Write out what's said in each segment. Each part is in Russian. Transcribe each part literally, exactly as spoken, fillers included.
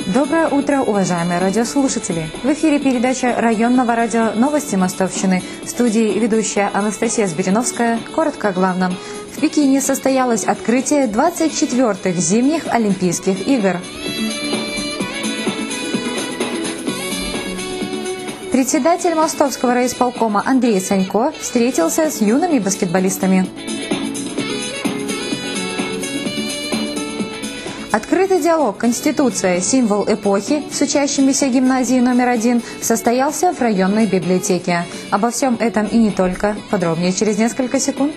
Доброе утро, уважаемые радиослушатели! В эфире передача районного радио «Новости Мостовщины». В студии ведущая Анастасия Збириновская. Коротко о главном. В Пекине состоялось открытие двадцать четвёртых зимних Олимпийских игр. Председатель Мостовского райисполкома Андрей Санько встретился с юными баскетболистами. Открытый диалог «Конституция. Символ эпохи» с учащимися гимназии номер один состоялся в районной библиотеке. Обо всем этом и не только. Подробнее через несколько секунд.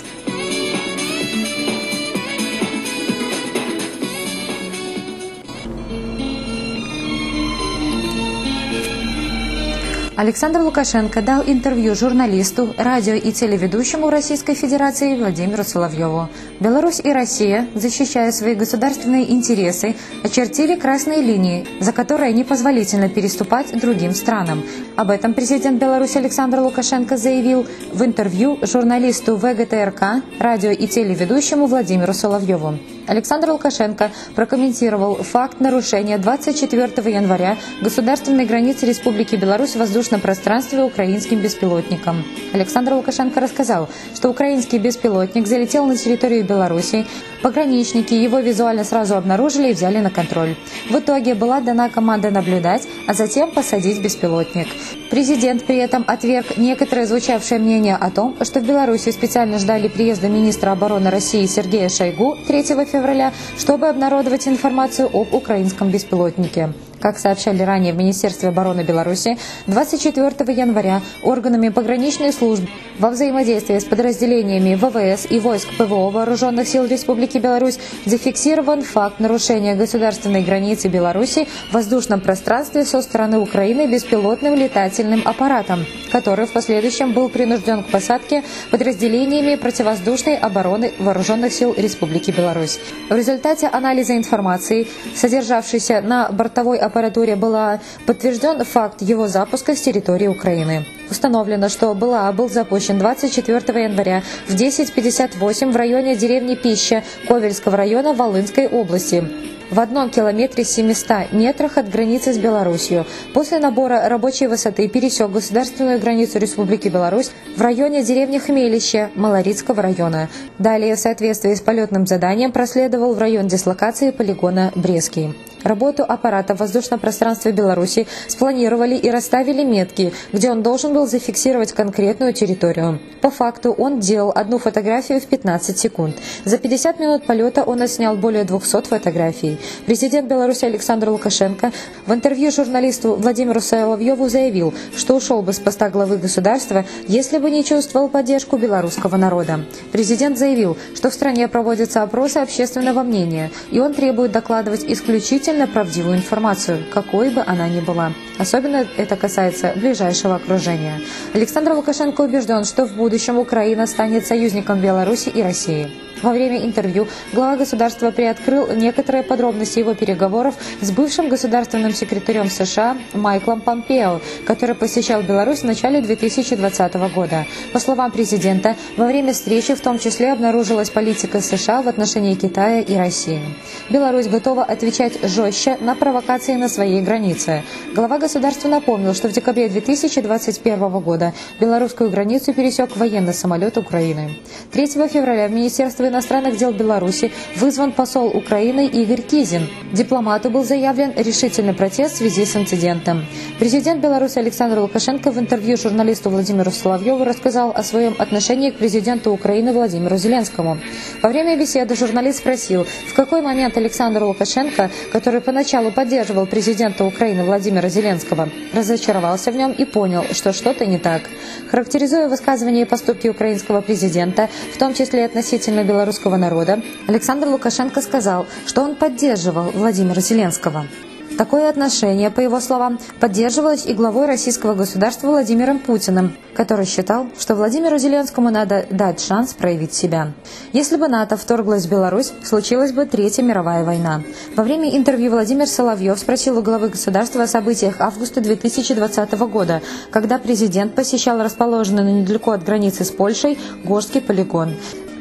Александр Лукашенко дал интервью журналисту, радио и телеведущему Российской Федерации Владимиру Соловьеву. Беларусь и Россия, защищая свои государственные интересы, очертили красные линии, за которые непозволительно переступать другим странам. Об этом президент Беларуси Александр Лукашенко заявил в интервью журналисту вэ гэ тэ эр ка, радио и телеведущему Владимиру Соловьеву. Александр Лукашенко прокомментировал факт нарушения двадцать четвёртого января государственной границы Республики Беларусь в воздушном пространстве украинским беспилотником. Александр Лукашенко рассказал, что украинский беспилотник залетел на территорию Беларуси. Пограничники его визуально сразу обнаружили и взяли на контроль. В итоге была дана команда наблюдать, а затем посадить беспилотник. Президент при этом отверг некоторое звучавшее мнение о том, что в Беларуси специально ждали приезда министра обороны России Сергея Шойгу третьего февраля, чтобы обнародовать информацию об украинском беспилотнике. Как сообщали ранее в Министерстве обороны Беларуси, двадцать четвёртого января органами пограничной службы во взаимодействии с подразделениями вэ вэ эс и войск пэ вэ о Вооруженных сил Республики Беларусь зафиксирован факт нарушения государственной границы Беларуси в воздушном пространстве со стороны Украины беспилотным летательным аппаратом, который в последующем был принужден к посадке подразделениями противовоздушной обороны Вооруженных сил Республики Беларусь. В результате анализа информации, содержавшейся на бортовой аппаратуре БэЛА, подтвержден факт его запуска с территории Украины. Установлено, что БэЛА был запущен двадцать четвёртого января в десять пятьдесят восемь в районе деревни Пища Ковельского района Волынской области, в одном километре семистах метрах от границы с Беларусью. После набора рабочей высоты пересек государственную границу Республики Беларусь в районе деревни Хмелище Малорицкого района. Далее, в соответствии с полетным заданием, проследовал в район дислокации полигона Брестский. Работу аппарата в воздушном пространстве Беларуси спланировали и расставили метки, где он должен был зафиксировать конкретную территорию. По факту он делал одну фотографию в пятнадцать секунд. За пятьдесят минут полета он отснял более двухсот фотографий. Президент Беларуси Александр Лукашенко в интервью журналисту Владимиру Соловьеву заявил, что ушел бы с поста главы государства, если бы не чувствовал поддержку белорусского народа. Президент заявил, что в стране проводятся опросы общественного мнения, и он требует докладывать исключительно правдивую информацию, какой бы она ни была. Особенно это касается ближайшего окружения. Александр Лукашенко убежден, что в будущем Украина станет союзником Беларуси и России. Во время интервью глава государства приоткрыл некоторые подробности его переговоров с бывшим государственным секретарем США Майклом Помпео, который посещал Беларусь в начале две тысячи двадцатого года. По словам президента, во время встречи в том числе обнаружилась политика США в отношении Китая и России. Беларусь готова отвечать жестче на провокации на своей границе. Глава государства напомнил, что в декабре две тысячи двадцать первого года белорусскую границу пересек военный самолет Украины. третьего февраля в Министерство иностранных дел Беларуси вызван посол Украины Игорь Кизин. Дипломату был заявлен решительный протест в связи с инцидентом. Президент Беларуси Александр Лукашенко в интервью журналисту Владимиру Соловьеву рассказал о своем отношении к президенту Украины Владимиру Зеленскому. Во время беседы журналист спросил, в какой момент Александр Лукашенко, который поначалу поддерживал президента Украины Владимира Зеленского, разочаровался в нем и понял, что что-то не так. Характеризуя высказывания и поступки украинского президента, в том числе относительно Беларуси, русского народа, Александр Лукашенко сказал, что он поддерживал Владимира Зеленского. Такое отношение, по его словам, поддерживалось и главой российского государства Владимиром Путиным, который считал, что Владимиру Зеленскому надо дать шанс проявить себя. Если бы НАТО вторглось в Беларусь, случилась бы Третья мировая война. Во время интервью Владимир Соловьев спросил у главы государства о событиях августа две тысячи двадцатого года, когда президент посещал расположенный недалеко от границы с Польшей Горский полигон.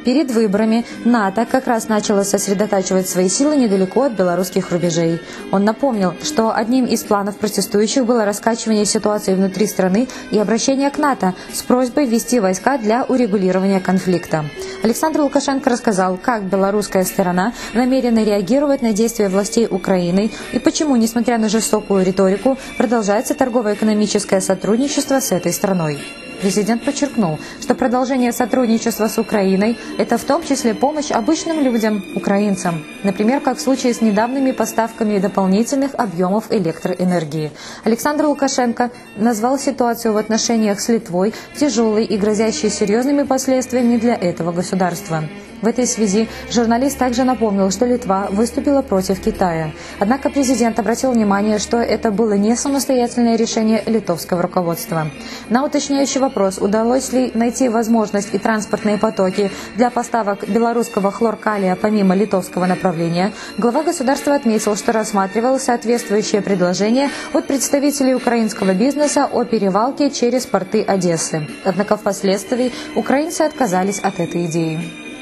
Перед выборами НАТО как раз начало сосредотачивать свои силы недалеко от белорусских рубежей. Он напомнил, что одним из планов протестующих было раскачивание ситуации внутри страны и обращение к НАТО с просьбой ввести войска для урегулирования конфликта. Александр Лукашенко рассказал, как белорусская сторона намерена реагировать на действия властей Украины и почему, несмотря на жестокую риторику, продолжается торгово-экономическое сотрудничество с этой страной. Президент подчеркнул, что продолжение сотрудничества с Украиной – это в том числе помощь обычным людям, украинцам. Например, как в случае с недавними поставками дополнительных объемов электроэнергии. Александр Лукашенко назвал ситуацию в отношениях с Литвой тяжелой и грозящей серьезными последствиями для этого государства. В этой связи журналист также напомнил, что Литва выступила против Китая. Однако президент обратил внимание, что это было не самостоятельное решение литовского руководства. На уточняющий вопрос, удалось ли найти возможность и транспортные потоки для поставок белорусского хлоркалия помимо литовского направления, глава государства отметил, что рассматривал соответствующее предложение от представителей украинского бизнеса о перевалке через порты Одессы. Однако впоследствии украинцы отказались от этой идеи.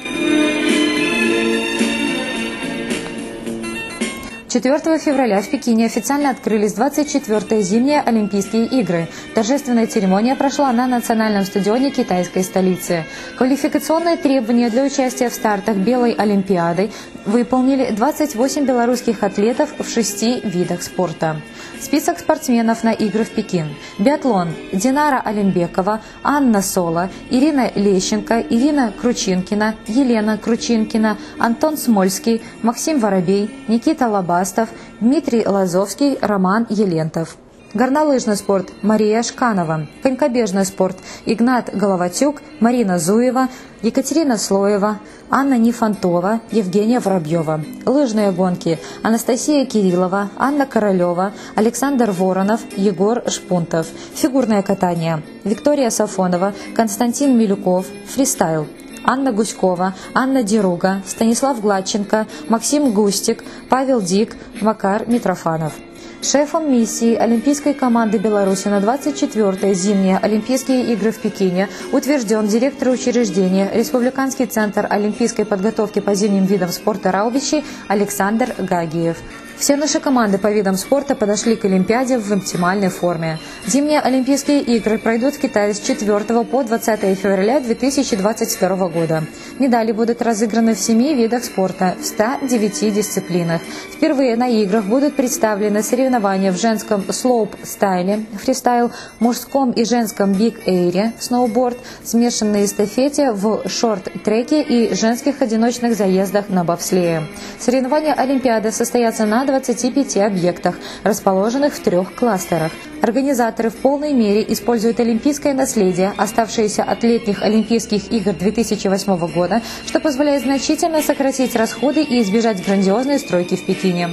четвёртого февраля в Пекине официально открылись двадцать четвёртые зимние Олимпийские игры. Торжественная церемония прошла на национальном стадионе китайской столицы. Квалификационные требования для участия в стартах Белой Олимпиады выполнили двадцать восемь белорусских атлетов в шести видах спорта. Список спортсменов на игры в Пекин. Биатлон. Динара Алимбекова, Анна Соло, Ирина Лещенко, Ирина Кручинкина, Елена Кручинкина, Антон Смольский, Максим Воробей, Никита Лобастов, Дмитрий Лазовский, Роман Елентов. Горнолыжный спорт. Мария Шканова. Конькобежный спорт. Игнат Головатюк, Марина Зуева, Екатерина Слоева, Анна Нифонтова, Евгения Воробьева. Лыжные гонки. Анастасия Кириллова, Анна Королева, Александр Воронов, Егор Шпунтов. Фигурное катание. Виктория Сафонова, Константин Милюков. Фристайл. Анна Гуськова, Анна Деруга, Станислав Гладченко, Максим Густик, Павел Дик, Макар Митрофанов. Шефом миссии Олимпийской команды Беларуси на двадцать четвёртые зимние Олимпийские игры в Пекине утвержден директор учреждения Республиканский центр олимпийской подготовки по зимним видам спорта Раубичи Александр Гагиев. Все наши команды по видам спорта подошли к Олимпиаде в оптимальной форме. Зимние Олимпийские игры пройдут в Китае с четвёртого по двадцатое февраля две тысячи двадцать второго года. Медали будут разыграны в семи видах спорта в ста девяти дисциплинах. Впервые на играх будут представлены соревнования в женском слоуп-стайле, фристайл, мужском и женском биг-эйре, сноуборд, смешанной эстафете в шорт-треке и женских одиночных заездах на бобслее. Соревнования Олимпиады состоятся на двадцати пяти объектах, расположенных в трех кластерах. Организаторы в полной мере используют олимпийское наследие, оставшееся от летних Олимпийских игр две тысячи восьмого года, что позволяет значительно сократить расходы и избежать грандиозной стройки в Пекине.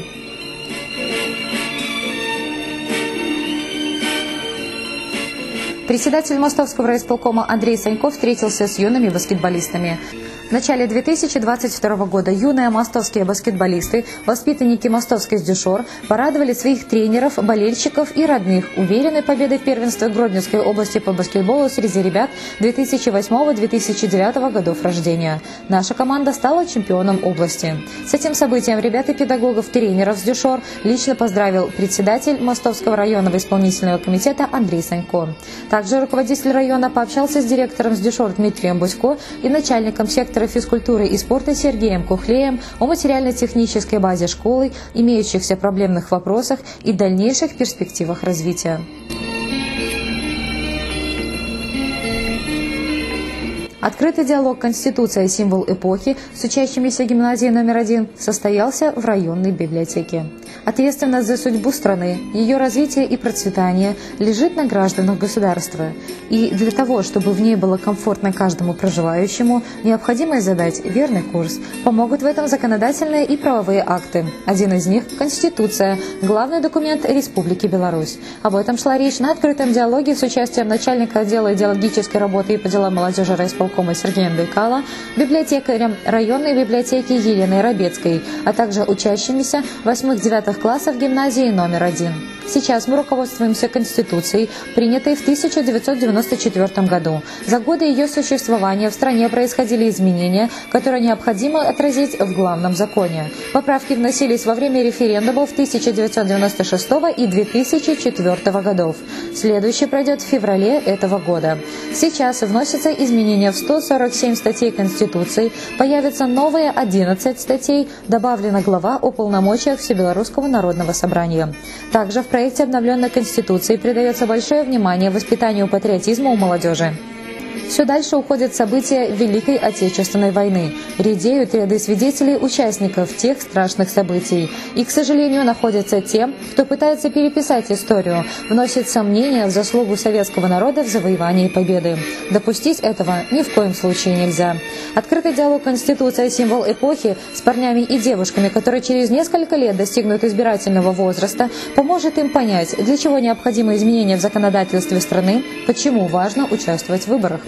Председатель Мостовского райисполкома Андрей Санько встретился с юными баскетболистами. В начале две тысячи двадцать второго года юные мостовские баскетболисты, воспитанники Мостовской Сдюшор, порадовали своих тренеров, болельщиков и родных уверенной победой в первенстве Гродненской области по баскетболу среди ребят две тысячи восьмого — две тысячи девятого годов рождения. Наша команда стала чемпионом области. С этим событием ребят и педагогов, тренеров Сдюшор лично поздравил председатель Мостовского районного исполнительного комитета Андрей Санько. Также руководитель района пообщался с директором Сдюшор Дмитрием Бусько и начальником сектора физкультуры и спорта Сергеем Кухлеем о материально-технической базе школы, имеющихся проблемных вопросах и дальнейших перспективах развития. Открытый диалог «Конституция. Символ эпохи» с учащимися гимназии номер один состоялся в районной библиотеке. Ответственность за судьбу страны, ее развитие и процветание лежит на гражданах государства. И для того, чтобы в ней было комфортно каждому проживающему, необходимо задать верный курс. Помогут в этом законодательные и правовые акты. Один из них – Конституция, главный документ Республики Беларусь. Об этом шла речь на открытом диалоге с участием начальника отдела идеологической работы и по делам молодежи райисполкома Сергеем Байкала, библиотекарем районной библиотеки Еленой Рабецкой, а также учащимися восьмых-девятых классов гимназии номер один. Сейчас мы руководствуемся Конституцией, принятой в тысяча девятьсот девяносто четвёртом году. За годы ее существования в стране происходили изменения, которые необходимо отразить в главном законе. Поправки вносились во время референдумов тысяча девятьсот девяносто шестого и две тысячи четвёртого годов. Следующий пройдет в феврале этого года. Сейчас вносятся изменения в сто сорок семь статей Конституции, появятся новые одиннадцать статей, добавлена глава о полномочиях Всебелорусского народного собрания. Также в проекте обновленной Конституции придается большое внимание воспитанию патриотизма у молодежи. Все дальше уходят события Великой Отечественной войны. Редеют ряды свидетелей, участников тех страшных событий. И, к сожалению, находятся те, кто пытается переписать историю, вносит сомнения в заслугу советского народа в завоевании победы. Допустить этого ни в коем случае нельзя. Открытый диалог «Конституция. Символ эпохи» с парнями и девушками, которые через несколько лет достигнут избирательного возраста, поможет им понять, для чего необходимы изменения в законодательстве страны, почему важно участвовать в выборах.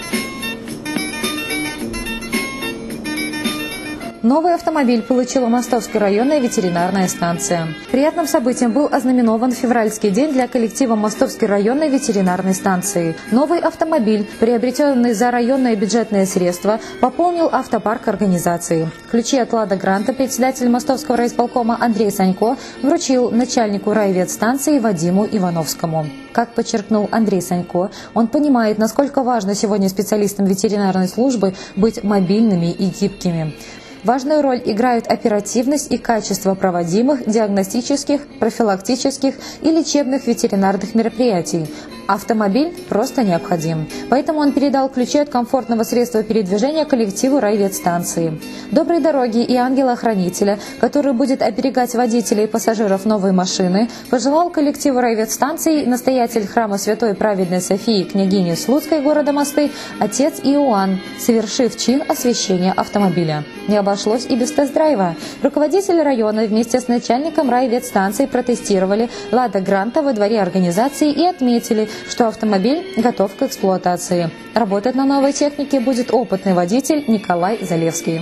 Новый автомобиль получила Мостовская районная ветеринарная станция. Приятным событием был ознаменован февральский день для коллектива Мостовской районной ветеринарной станции. Новый автомобиль, приобретенный за районные бюджетные средства, пополнил автопарк организации. Ключи от «Лада Гранта» председатель Мостовского райисполкома Андрей Санько вручил начальнику райветстанции Вадиму Ивановскому. Как подчеркнул Андрей Санько, он понимает, насколько важно сегодня специалистам ветеринарной службы быть мобильными и гибкими. Важную роль играют оперативность и качество проводимых диагностических, профилактических и лечебных ветеринарных мероприятий. Автомобиль просто необходим. Поэтому он передал ключи от комфортного средства передвижения коллективу райветстанции. Доброй дороги и ангела-хранителя, который будет оберегать водителей и пассажиров новой машины, пожелал коллективу райветстанции настоятель храма Святой Праведной Софии княгини Слуцкой города Мосты отец Иоанн, совершив чин освящения автомобиля. Не обошлось и без тест-драйва. Руководители района вместе с начальником райветстанции протестировали «Лада Гранта» во дворе организации и отметили, что автомобиль готов к эксплуатации. Работать на новой технике будет опытный водитель Николай Залевский.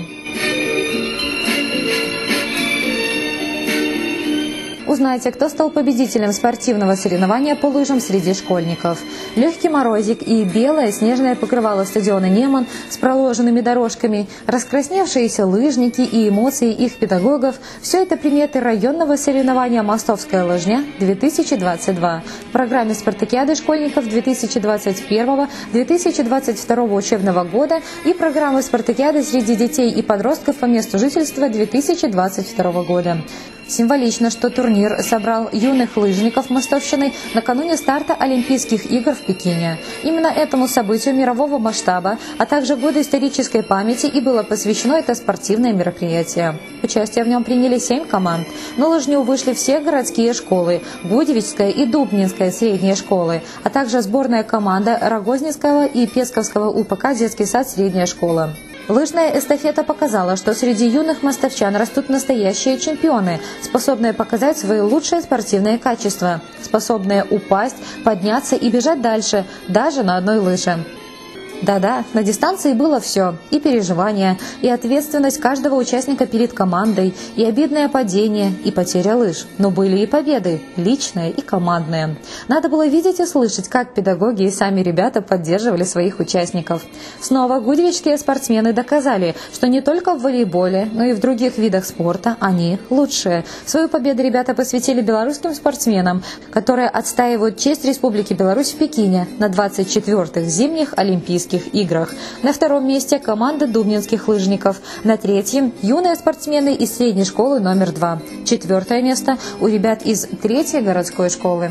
Узнайте, кто стал победителем спортивного соревнования по лыжам среди школьников. Легкий морозик и белое снежное покрывало стадиона «Неман» с проложенными дорожками, раскрасневшиеся лыжники и эмоции их педагогов – все это приметы районного соревнования «Мостовская лыжня-две тысячи двадцать два» в программе спартакиады школьников две тысячи двадцать первого — две тысячи двадцать второго учебного года и программы спартакиады среди детей и подростков по месту жительства две тысячи двадцать второго года. Символично, что турнир собрал юных лыжников Мостовщины накануне старта Олимпийских игр в Пекине. Именно этому событию мирового масштаба, а также году исторической памяти и было посвящено это спортивное мероприятие. Участие в нем приняли семь команд. На лыжню вышли все городские школы, Гудевичская и Дубнинская средние школы, а также сборная команда Рогозненского и Песковского УПК детский сад средняя школа. Лыжная эстафета показала, что среди юных мостовчан растут настоящие чемпионы, способные показать свои лучшие спортивные качества, способные упасть, подняться и бежать дальше, даже на одной лыже. Да-да, на дистанции было все – и переживания, и ответственность каждого участника перед командой, и обидное падение, и потеря лыж. Но были и победы – личные и командные. Надо было видеть и слышать, как педагоги и сами ребята поддерживали своих участников. Снова гудевичские спортсмены доказали, что не только в волейболе, но и в других видах спорта они лучшие. Свою победу ребята посвятили белорусским спортсменам, которые отстаивают честь Республики Беларусь в Пекине на двадцать четвёртых зимних Олимпийских играх. На втором месте команда дубнинских лыжников. На третьем – юные спортсмены из средней школы номер два. Четвертое место у ребят из третьей городской школы.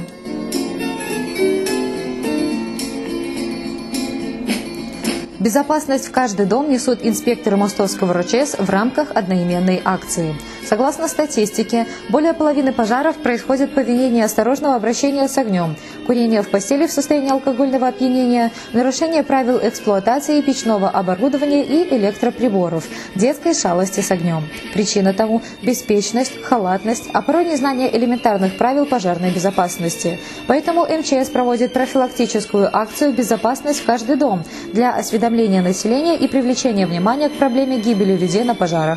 Безопасность в каждый дом несут инспекторы Мостовского РОЧС в рамках одноименной акции. Согласно статистике, более половины пожаров происходит по вине неосторожного обращения с огнем, курения в постели в состоянии алкогольного опьянения, нарушение правил эксплуатации печного оборудования и электроприборов, детской шалости с огнем. Причина тому – беспечность, халатность, а порой незнание элементарных правил пожарной безопасности. Поэтому эм че эс проводит профилактическую акцию «Безопасность в каждый дом» для осведомления населения и привлечения внимания к проблеме гибели людей на пожарах.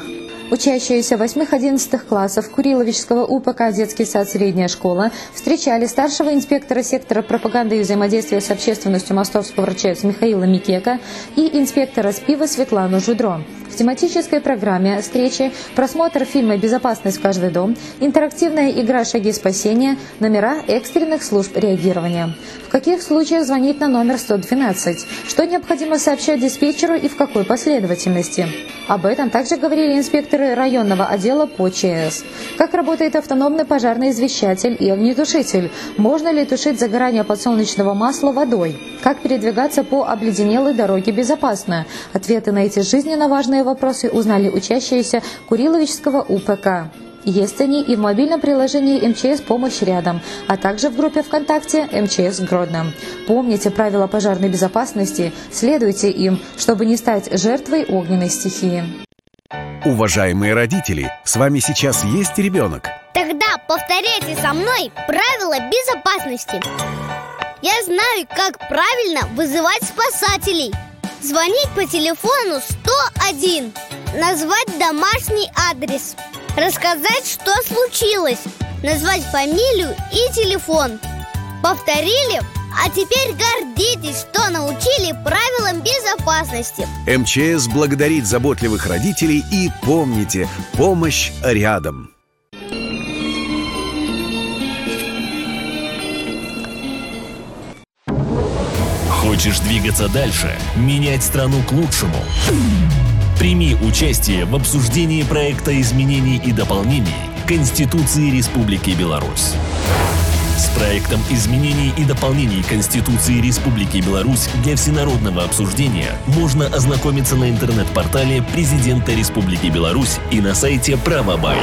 Учащиеся восьмых-одиннадцатых классов Куриловичского УПК «Детский сад. Средняя школа» встречали старшего инспектора сектора пропаганды и взаимодействия с общественностью московского врачевца Михаила Микека и инспектора СПИВа Светлану Жудро. В тематической программе встречи просмотр фильма «Безопасность в каждый дом», интерактивная игра «Шаги спасения», номера экстренных служб реагирования. В каких случаях звонить на номер сто двенадцать? Что необходимо сообщать диспетчеру и в какой последовательности? Об этом также говорили инспекторы районного отдела по ЧС. Как работает автономный пожарный извещатель и огнетушитель? Можно ли тушить загорание подсолнечного масла водой? Как передвигаться по обледенелой дороге безопасно? Ответы на эти жизненно важные вопросы узнали учащиеся Куриловичского УПК. Есть они и в мобильном приложении МЧС «Помощь рядом», а также в группе ВКонтакте МЧС Гродно. Помните правила пожарной безопасности, следуйте им, чтобы не стать жертвой огненной стихии. Уважаемые родители, с вами сейчас есть ребенок? Тогда повторяйте со мной правила безопасности. Я знаю, как правильно вызывать спасателей. Звонить по телефону сто один, назвать домашний адрес, рассказать, что случилось, назвать фамилию и телефон. Повторили? А теперь гордитесь, что научили правилам безопасности. МЧС благодарит заботливых родителей и помните, помощь рядом. Хочешь двигаться дальше, менять страну к лучшему? Прими участие в обсуждении проекта изменений и дополнений Конституции Республики Беларусь. С проектом изменений и дополнений Конституции Республики Беларусь для всенародного обсуждения можно ознакомиться на интернет-портале Президента Республики Беларусь и на сайте Правобай.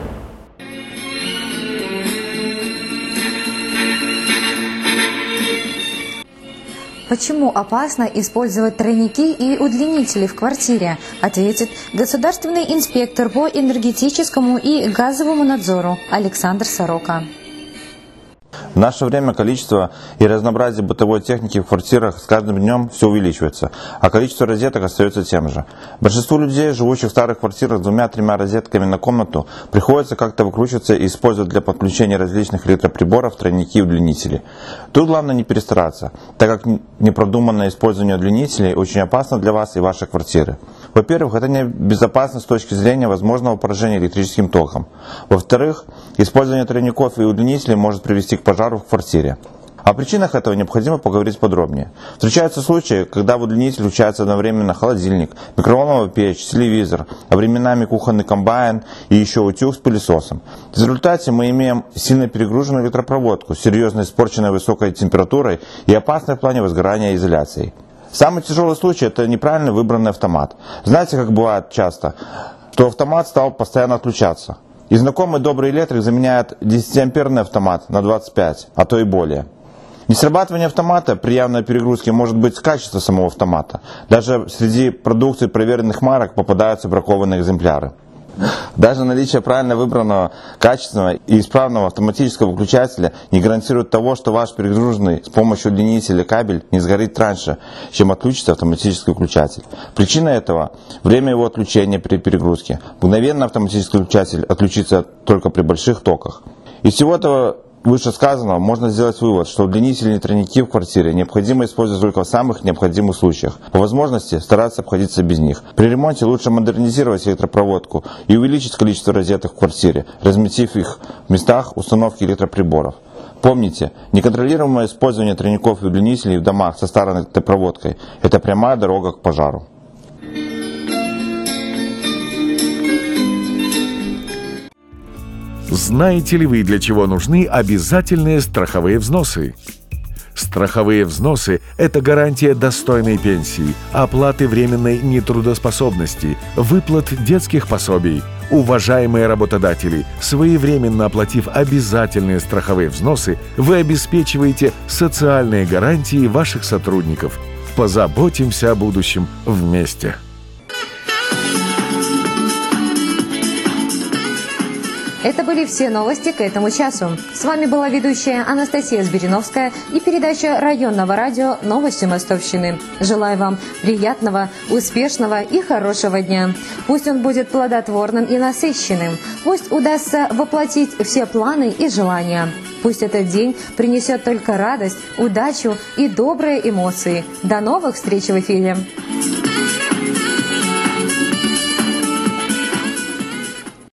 Почему опасно использовать тройники и удлинители в квартире? Ответит государственный инспектор по энергетическому и газовому надзору Александр Сорока. В наше время количество и разнообразие бытовой техники в квартирах с каждым днем все увеличивается, а количество розеток остается тем же. Большинству людей, живущих в старых квартирах с двумя-тремя розетками на комнату, приходится как-то выкручиваться и использовать для подключения различных электроприборов тройники и удлинители. Тут главное не перестараться, так как непродуманное использование удлинителей очень опасно для вас и вашей квартиры. Во-первых, это небезопасно с точки зрения возможного поражения электрическим током. Во-вторых, использование тройников и удлинителей может привести к пожару в квартире. О причинах этого необходимо поговорить подробнее. Встречаются случаи, когда в удлинитель включается одновременно холодильник, микроволновая печь, телевизор, а временами кухонный комбайн и еще утюг с пылесосом. В результате мы имеем сильно перегруженную электропроводку, серьезно испорченной высокой температурой и опасной в плане возгорания и изоляции. Самый тяжелый случай – это неправильно выбранный автомат. Знаете, как бывает часто, что автомат стал постоянно отключаться. И знакомый добрый электрик заменяет десятиамперный автомат на двадцать пять, а то и более. Несрабатывание автомата при явной перегрузке может быть с качества самого автомата. Даже среди продукции проверенных марок попадаются бракованные экземпляры. Даже наличие правильно выбранного, качественного и исправного автоматического выключателя не гарантирует того, что ваш перегруженный с помощью удлинителя кабель не сгорит раньше, чем отключится автоматический выключатель. Причина этого – время его отключения при перегрузке. Мгновенно автоматический выключатель отключится только при больших токах. Из всего этого вышесказанного можно сделать вывод, что удлинители и тройники в квартире необходимо использовать только в самых необходимых случаях. По возможности стараться обходиться без них. При ремонте лучше модернизировать электропроводку и увеличить количество розеток в квартире, разместив их в местах установки электроприборов. Помните, неконтролируемое использование тройников и удлинителей в домах со старой электропроводкой – это прямая дорога к пожару. Знаете ли вы, для чего нужны обязательные страховые взносы? Страховые взносы – это гарантия достойной пенсии, оплаты временной нетрудоспособности, выплат детских пособий. Уважаемые работодатели, своевременно оплатив обязательные страховые взносы, вы обеспечиваете социальные гарантии ваших сотрудников. Позаботимся о будущем вместе. Это были все новости к этому часу. С вами была ведущая Анастасия Збириновская и передача районного радио «Новости Мостовщины». Желаю вам приятного, успешного и хорошего дня. Пусть он будет плодотворным и насыщенным. Пусть удастся воплотить все планы и желания. Пусть этот день принесет только радость, удачу и добрые эмоции. До новых встреч в эфире!